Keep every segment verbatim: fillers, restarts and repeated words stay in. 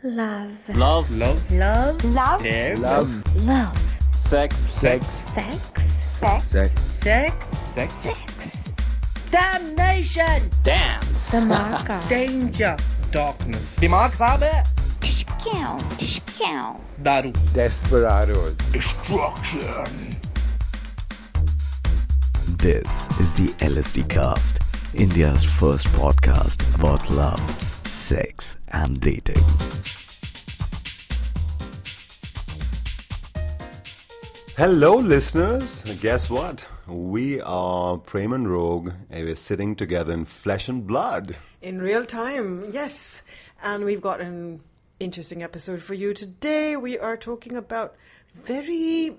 Love. Love. Love. Love. Love. Care. Love. Love. Sex. Sex. Sex. Sex. Sex. Sex. Sex. Sex. Damnation. Dance. Dhamaka. Danger. Darkness. दिमाग खराब है. Tishkow. Tishkow. दारू. Desperados. Destruction. This is the L S D Cast, India's first podcast about love, sex, and dating. Hello, listeners. Guess what? We are Prem and Rogue, and we're sitting together in flesh and blood. In real time, yes. And we've got an interesting episode for you today. We are talking about very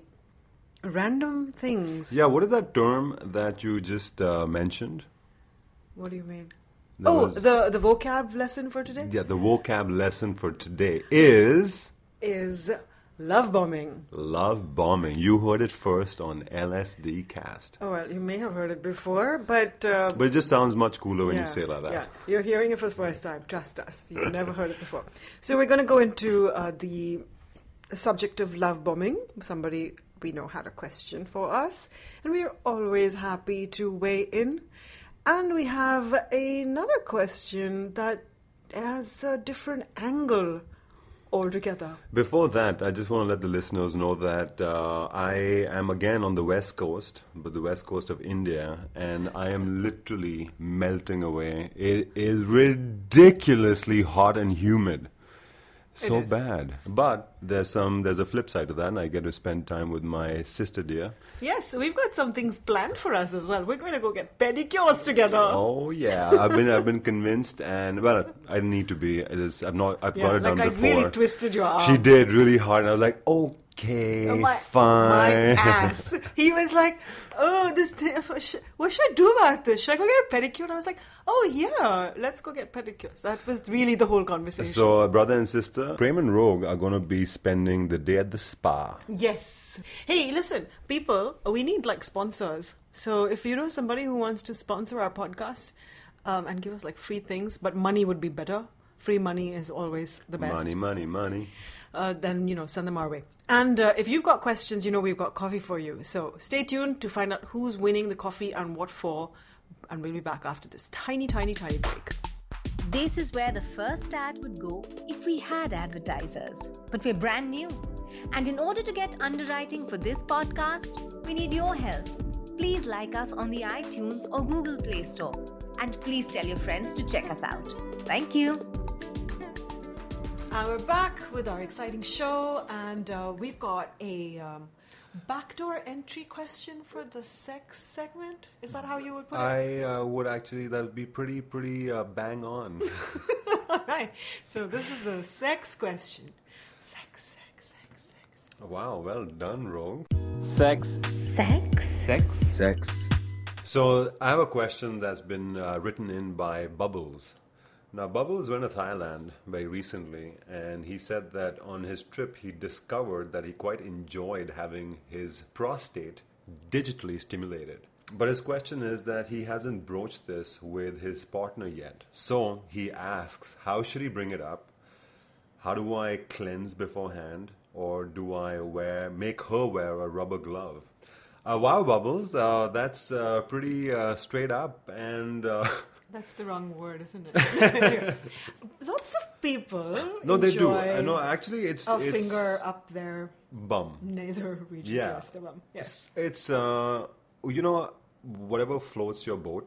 random things. Yeah, what is that term that you just uh, mentioned? What do you mean? That oh, was- the, the vocab lesson for today Yeah, the vocab lesson for today is is love bombing. love bombing. You heard it first on L S D Cast. Oh, well, you may have heard it before, but... Uh, But it just sounds much cooler when yeah, you say it like that. Yeah, you're hearing it for the first time. Trust us. You've never heard it before. So we're going to go into uh, the subject of love bombing. Somebody we know had a question for us, and we are always happy to weigh in. And we have another question that has a different angle altogether. Before that, I just want to let the listeners know that uh, I am again on the west coast, but the west coast of India, and I am literally melting away. It is ridiculously hot and humid. So is. bad. But there's some there's a flip side to that, and I get to spend time with my sister dear. Yes, we've got some things planned for us as well. We're going to go get pedicures together. Oh yeah, I've been I've been convinced, and well, I need to be. It is, I've not I've Yeah, got it like done I before. really twisted your arm. She did really hard, and I was like, okay, Oh, my, fine. my ass. He was like, oh, this thing, sh- what should I do about this? Should I go get a pedicure? And I was like, oh, yeah, let's go get pedicures. That was really the whole conversation. So, uh, brother and sister, Prem and Rogue are going to be spending the day at the spa. Yes. Hey, listen, people, we need like sponsors. So if you know somebody who wants to sponsor our podcast um, and give us like free things, but money would be better. Free money is always the best. Money, money, money. Uh, then, you know, send them our way. And uh, if you've got questions, you know we've got coffee for you. So stay tuned to find out who's winning the coffee and what for. And we'll be back after this tiny, tiny, tiny break. This is where the first ad would go if we had advertisers. But we're brand new. And in order to get underwriting for this podcast, we need your help. Please like us on the iTunes or Google Play Store. And please tell your friends to check us out. Thank you. And we're back with our exciting show. And uh, we've got a um, backdoor entry question for the sex segment. Is that how you would put it? I uh, would actually, that would be pretty, pretty uh, bang on. All right. So this is the sex question. Sex, sex, sex, sex. Wow, well done, Rogue. Sex. Sex. Sex. Sex. So, I have a question that's been uh, written in by Bubbles. Now, Bubbles went to Thailand very recently, and he said that on his trip he discovered that he quite enjoyed having his prostate digitally stimulated. But his question is that he hasn't broached this with his partner yet. So he asks, how should he bring it up? How do I cleanse beforehand? Or do I wear make her wear a rubber glove? Uh, wow, Bubbles, uh, that's uh, pretty uh, straight up and... Uh, That's the wrong word, isn't it? Lots of people no, they do. enjoy Uh, no, actually, it's a it's finger up their bum. nether region. Yeah. Yes, the bum. Yes. It's uh, you know, whatever floats your boat.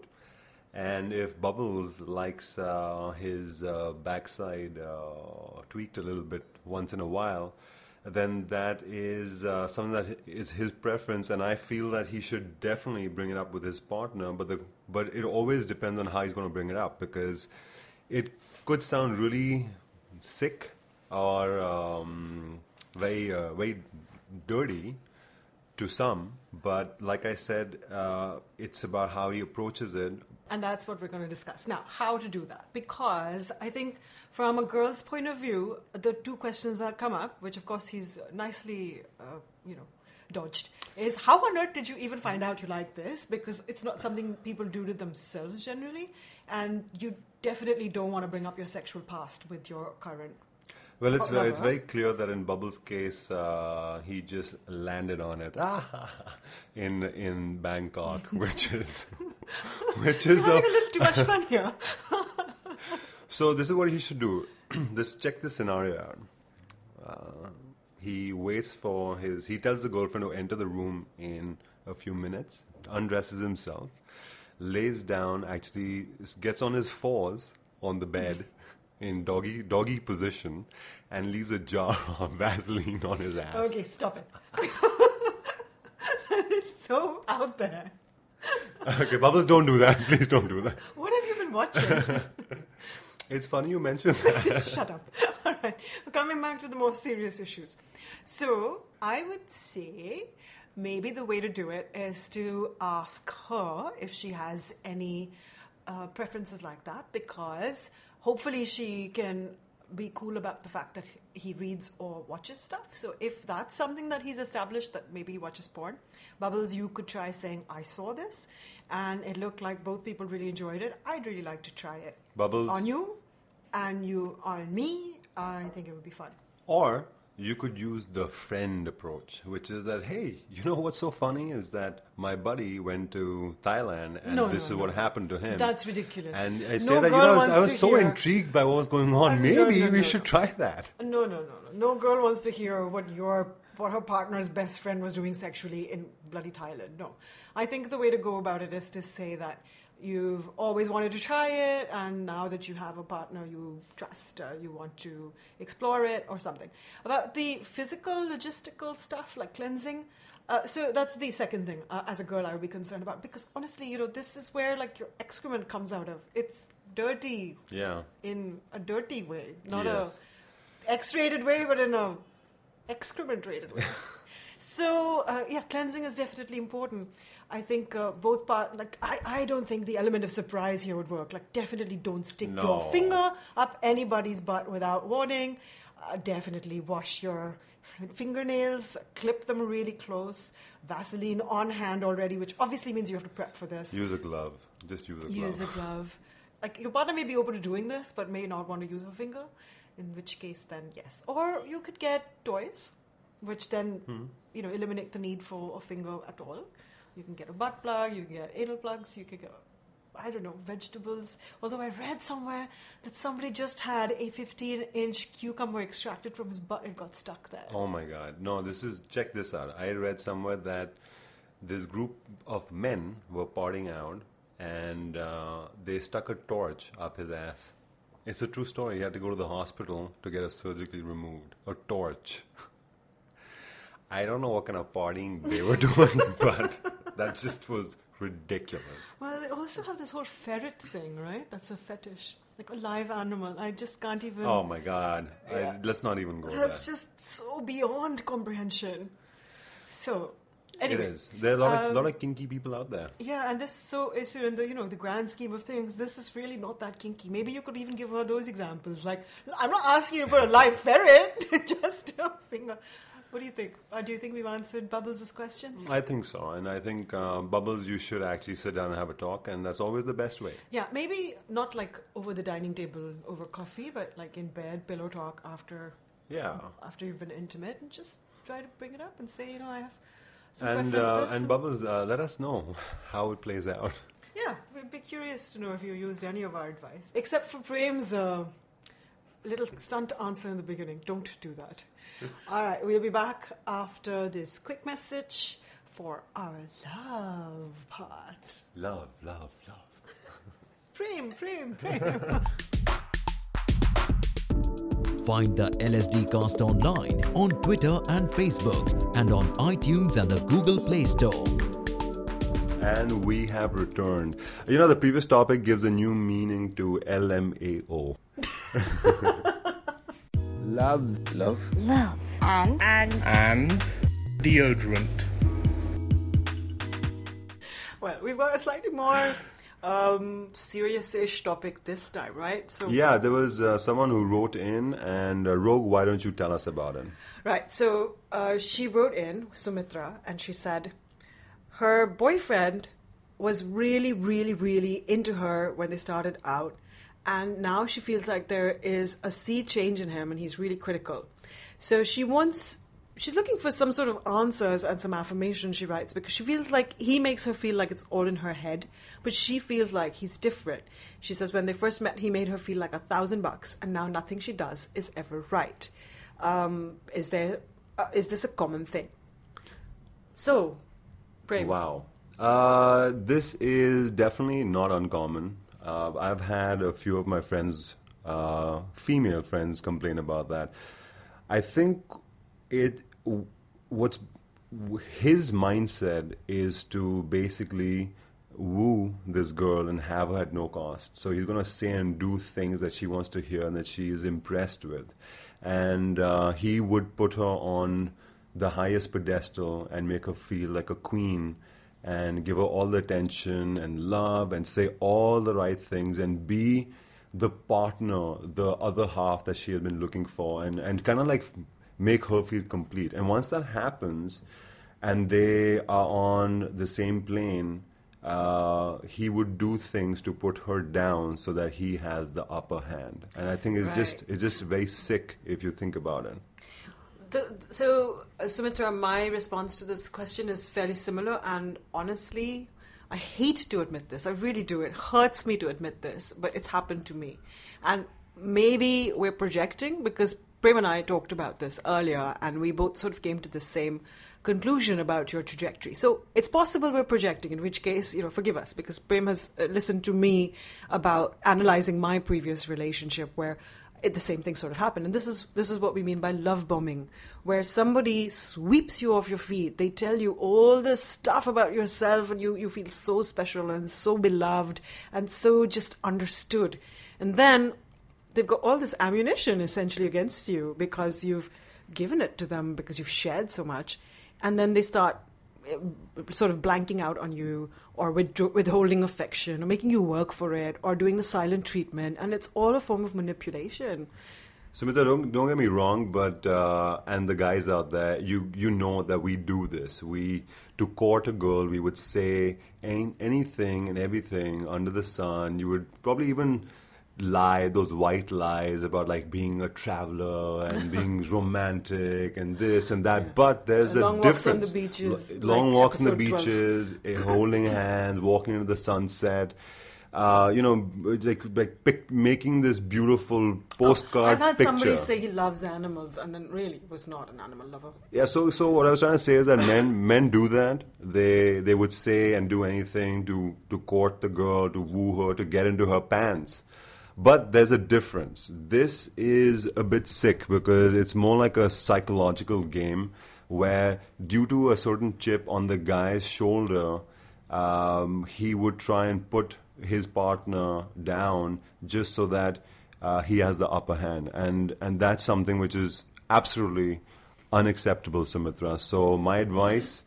And if Bubbles likes uh, his uh, backside uh, tweaked a little bit once in a while, then that is uh, something that is his preference, and I feel that he should definitely bring it up with his partner. But the but it always depends on how he's going to bring it up, because it could sound really sick or um, very uh, very dirty to some. But like I said, uh, it's about how he approaches it. And that's what we're going to discuss. Now, how to do that? Because I think from a girl's point of view, the two questions that come up, which of course he's nicely, uh, you know, dodged, is how on earth did you even find out you like this? Because it's not something people do to themselves generally. And you definitely don't want to bring up your sexual past with your current Well, it's lover. it's very clear that in Bubbles' case, uh, he just landed on it in in Bangkok, which is which is You're a, having a little too much fun here. so this is what he should do. This check this scenario out. Uh, he waits for his. He tells the girlfriend to enter the room in a few minutes, undresses himself, lays down, actually gets on his fours on the bed in doggy doggy position, and leaves a jar of Vaseline on his ass. Okay, stop it. That is so out there. Okay, Bubbles, don't do that. Please don't do that. What have you been watching? It's funny you mentioned that. Shut up. All right. Coming back to the more serious issues. So, I would say maybe the way to do it is to ask her if she has any uh, preferences like that, because hopefully she can be cool about the fact that he reads or watches stuff. So if that's something that he's established, that maybe he watches porn, Bubbles, you could try saying, I saw this, and it looked like both people really enjoyed it. I'd really like to try it Bubbles. on you, and you on me. I think it would be fun. Or you could use the friend approach, which is that, hey, you know what's so funny is that my buddy went to Thailand and No, this no, is no. what happened to him. That's ridiculous. And I say No that, you girl know, I was, wants I was to so hear- intrigued by what was going on. Uh, no, Maybe no, we no, should no. try that. No, no, no, no. No girl wants to hear what your what her partner's best friend was doing sexually in bloody Thailand. No. I think the way to go about it is to say that you've always wanted to try it, and now that you have a partner you trust, uh, you want to explore it or something. About the physical, logistical stuff like cleansing, uh, so that's the second thing uh, as a girl I would be concerned about, because honestly, you know, this is where like your excrement comes out of. It's dirty Yeah. in a dirty way, not Yes. a X-rated way, but in a excrement-rated way. So uh, yeah, cleansing is definitely important. I think uh, both part like I, I don't think the element of surprise here would work. Like definitely don't stick No. your finger up anybody's butt without warning. Uh, definitely wash your fingernails, clip them really close. Vaseline on hand already, which obviously means you have to prep for this. Use a glove. Just use a glove. Use a glove. Like your partner may be open to doing this, but may not want to use a finger. In which case, then yes. Or you could get toys, which then Hmm. you know eliminate the need for a finger at all. You can get a butt plug. You can get anal plugs. You can get I don't know vegetables. Although I read somewhere that somebody just had a fifteen-inch cucumber extracted from his butt. It got stuck there. Oh my God. No, this is, check this out. I read somewhere that this group of men were partying out and uh, they stuck a torch up his ass. It's a true story. He had to go to the hospital to get it surgically removed. A torch. I don't know what kind of partying they were doing, but that just was ridiculous. Well, they also have this whole ferret thing, right? That's a fetish, like a live animal. I just can't even. Oh my God. Yeah. I, let's not even go That's there. just so beyond comprehension. So, anyway. It is. There are a lot, of, um, lot of kinky people out there. Yeah, and this so is in the you know the grand scheme of things. This is really not that kinky. Maybe you could even give her those examples. Like, I'm not asking you to put a live ferret, just a finger. What do you think? Uh, do you think we've answered Bubbles' questions? I think so. And I think, uh, Bubbles, you should actually sit down and have a talk. And that's always the best way. Yeah, maybe not like over the dining table over coffee, but like in bed, pillow talk after Yeah. after you've been intimate, and just try to bring it up and say, you know, I have some And uh, preferences. and some- Bubbles, uh, let us know how it plays out. Yeah, we'd be curious to know if you used any of our advice. Except for Prem's uh, little stunt answer in the beginning. Don't do that. All right, we'll be back after this quick message for our love part. Love, love, love. Prem, Prem, Prem. Find the L S D Cast online on Twitter and Facebook and on iTunes and the Google Play Store. And we have returned. You know, the previous topic gives a new meaning to L M A O. Love. Love. Love. And and And deodorant. Well, we've got a slightly more um, serious-ish topic this time, right? So Yeah, there was uh, someone who wrote in, and uh, Rogue, why don't you tell us about it? Right. So uh, she wrote in, Sumitra, and she said her boyfriend was really, really, really into her when they started out, and now she feels like there is a sea change in him, and he's really critical. So she wants, she's looking for some sort of answers and some affirmation, she writes, because she feels like he makes her feel like it's all in her head, but she feels like he's different. She says when they first met, he made her feel like a thousand bucks, and now nothing she does is ever right. Um, is there, uh, is this a common thing? So, Prem. Wow. Uh, this is definitely not uncommon. Uh, I've had a few of my friends, uh, female friends, complain about that. I think it, what's his mindset is to basically woo this girl and have her at no cost. So he's going to say and do things that she wants to hear and that she is impressed with. And uh, he would put her on the highest pedestal and make her feel like a queen and give her all the attention and love and say all the right things and be the partner, the other half that she had been looking for, and, and kind of like make her feel complete. And once that happens and they are on the same plane, uh, he would do things to put her down so that he has the upper hand. And I think it's Right. just it's just very sick if you think about it. The, so, uh, Sumitra, my response to this question is fairly similar, and honestly, I hate to admit this. I really do. It hurts me to admit this, but it's happened to me. And maybe we're projecting, because Prem and I talked about this earlier, and we both sort of came to the same conclusion about your trajectory. So it's possible we're projecting, in which case, you know, forgive us, because Prem has uh, listened to me about analyzing my previous relationship where it, the same thing sort of happened. And this is this is what we mean by love bombing, where somebody sweeps you off your feet. They tell you all this stuff about yourself, and you, you feel so special and so beloved and so just understood. And then they've got all this ammunition essentially against you because you've given it to them, because you've shared so much. And then they start uh, sort of blanking out on you, or withdraw- withholding affection, or making you work for it, or doing the silent treatment. And it's all a form of manipulation. Sumitra, don't don't get me wrong, but uh, and the guys out there, you you know that we do this. We to court a girl, we would say any, anything and everything under the sun. You would probably even lie, those white lies about like being a traveler and being romantic and this and that. But there's And a long walks difference. on the beaches, L- long like walks on the episode twelve. beaches, eh, holding hands, walking into the sunset. Uh, you know, like, like pic- making this beautiful postcard I've had picture. somebody say he loves animals, and then really was not an animal lover. Yeah, so so what I was trying to say is that men men do that. They they would say and do anything to to court the girl, to woo her, to get into her pants. But there's a difference. This is a bit sick because it's more like a psychological game where, due to a certain chip on the guy's shoulder, um, he would try and put his partner down just so that uh, he has the upper hand. And, and that's something which is absolutely unacceptable, Sumitra. So my advice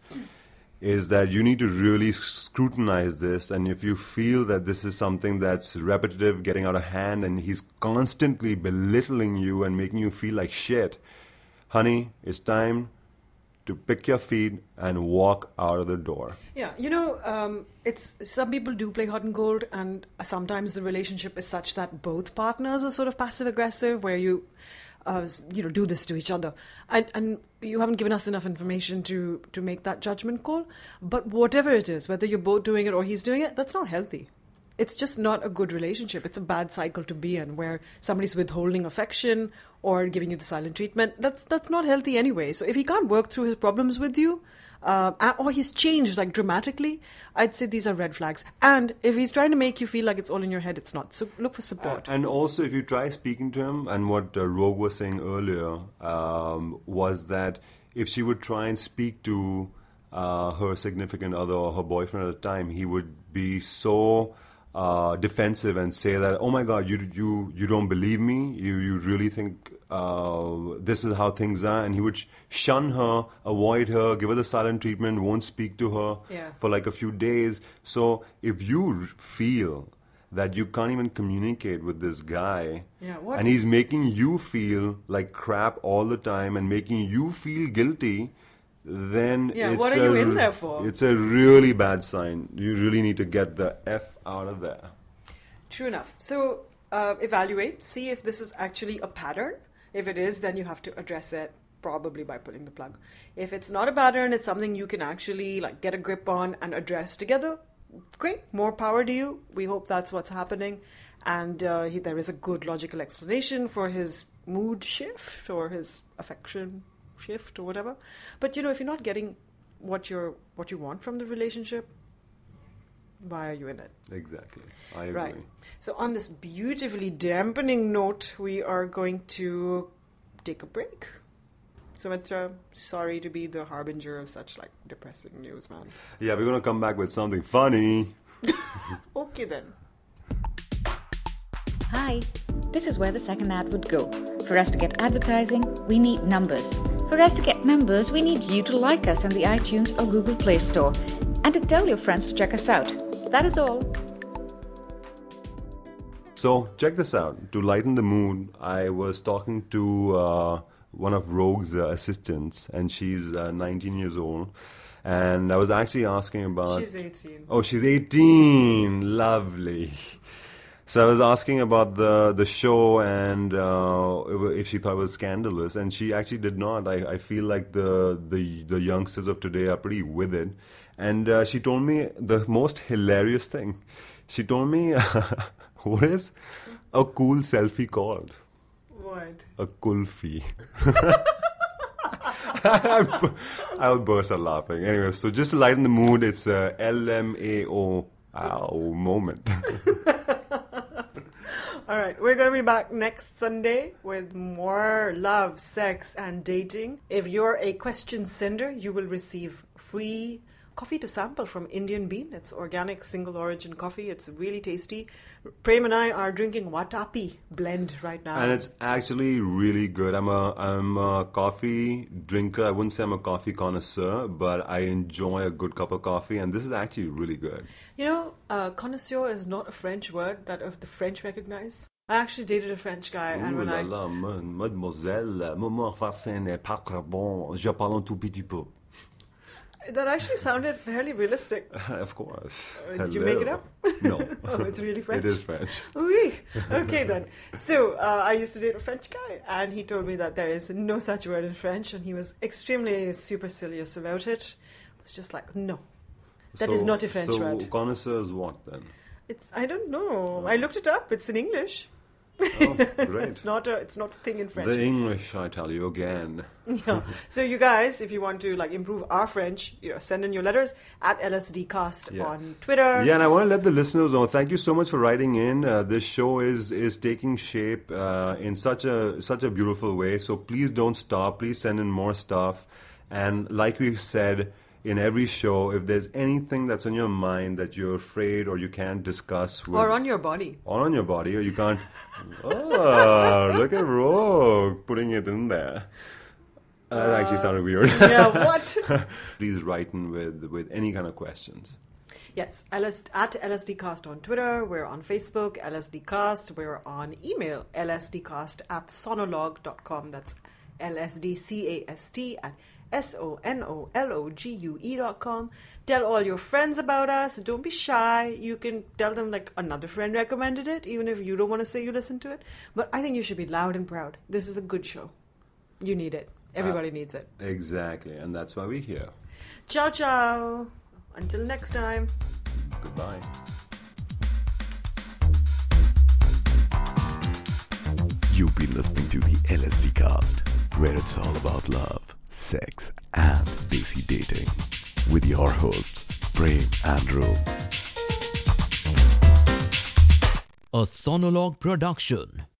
is that you need to really scrutinize this, and if you feel that this is something that's repetitive, getting out of hand, and he's constantly belittling you and making you feel like shit, honey, it's time to pick your feet and walk out of the door. Yeah, you know, um, it's some people do play hot and cold, and sometimes the relationship is such that both partners are sort of passive aggressive, where you, uh, you know, do this to each other, and and you haven't given us enough information to to make that judgment call. But whatever it is, whether you're both doing it or he's doing it, that's not healthy. It's just not a good relationship. It's a bad cycle to be in, where somebody's withholding affection or giving you the silent treatment. That's that's not healthy anyway. So if he can't work through his problems with you, uh, or he's changed like dramatically, I'd say these are red flags. And if he's trying to make you feel like it's all in your head, it's not. So look for support. And also, if you try speaking to him, and what uh, Rogue was saying earlier um, was that if she would try and speak to uh, her significant other or her boyfriend at the time, he would be so uh, defensive and say that, oh my God, you you you don't believe me? You you really think uh, this is how things are? And he would sh- shun her, avoid her, give her the silent treatment, won't speak to her Yeah. for like a few days. So if you r- feel that you can't even communicate with this guy, Yeah, what- and he's making you feel like crap all the time and making you feel guilty, then Yeah, it's what are a, you in there for? It's a really bad sign. You really need to get the F out of there. True enough. So uh, evaluate, see if this is actually a pattern. If it is, then you have to address it probably by pulling the plug. If it's not a pattern, it's something you can actually like get a grip on and address together. Great, more power to you. We hope that's what's happening, and uh, he, there is a good logical explanation for his mood shift or his affection shift or whatever. But you know, if you're not getting what you're what you want from the relationship, why are you in it? Exactly. I agree. Right. So on this beautifully dampening note, we are going to take a break. Sumitra, sorry to be the harbinger of such like depressing news, man. Yeah, we're gonna come back with something funny. Okay then. Hi, this is where the second ad would go. For us to get advertising, we need numbers. For us to get members, we need you to like us on the iTunes or Google Play Store and to tell your friends to check us out. That is all. So check this out. To lighten the mood, I was talking to uh, one of Rogue's uh, assistants, and she's uh, nineteen years old. And I was actually asking about... She's eighteen. Oh, she's eighteen. Lovely. So I was asking about the the show and uh, if she thought it was scandalous, and she actually did not. I, I feel like the, the the youngsters of today are pretty with it. And uh, she told me the most hilarious thing. She told me, what is a cool selfie called? What? A kulfi. I would burst out laughing. Anyway, so just to lighten the mood, it's a L M A O ow moment. All right, we're going to be back next Sunday with more love, sex, and dating. If you're a question sender, you will receive free coffee to sample from Indian Bean. It's organic, single origin coffee. It's really tasty. Prem and I are drinking Watapi blend right now. And it's actually really good. I'm a I'm a coffee drinker. I wouldn't say I'm a coffee connoisseur, but I enjoy a good cup of coffee, and this is actually really good. You know, uh, connoisseur is not a French word that of the French recognize. I actually dated a French guy, and Ouh when là I là, mademoiselle, moment farcé n'est pas bon. Je parle un tout petit peu. that actually sounded fairly realistic. Of course. Uh, did you make it Hello. up? No. Oh, it's really French. It is French. Oui. Okay then. So uh, I used to date a French guy, and he told me that there is no such word in French, and he was extremely supercilious about it. I was just like, no, that so, is not a French so word. connoisseur is what then? It's I don't know. I looked it up. It's in English. Oh, great. It's not a it's not a thing in French. The English, I tell you again. Yeah. So you guys, if you want to like improve our French, you know, send in your letters at LSDcast Yeah. on Twitter. Yeah, and I want to let the listeners know. Thank you so much for writing in. Uh, this show is is taking shape uh, in such a such a beautiful way. So please don't stop. Please send in more stuff. And like we've said in every show, if there's anything that's on your mind that you're afraid or you can't discuss with, Or on your body. or on your body, or you can't. Oh, look at Rogue putting it in there. Uh, that actually sounded weird. Yeah, what? Please write in with with any kind of questions. Yes, L S, at LSDcast on Twitter. We're on Facebook, LSDcast. We're on email, lsdcast at sonolog dot com. That's L S D C A S T at S O N O L O G U E dot com. Tell all your friends about us. Don't be shy. You can tell them like another friend recommended it, even if you don't want to say you listen to it. But I think you should be loud and proud. This is a good show. You need it. Everybody Uh, needs it. Exactly, and that's why we're here. Ciao, ciao. Until next time. Goodbye. You've been listening to the L S D Cast, where it's all about love, sex, and desi dating, with your hosts, Prem and Ro. A Sonolog production.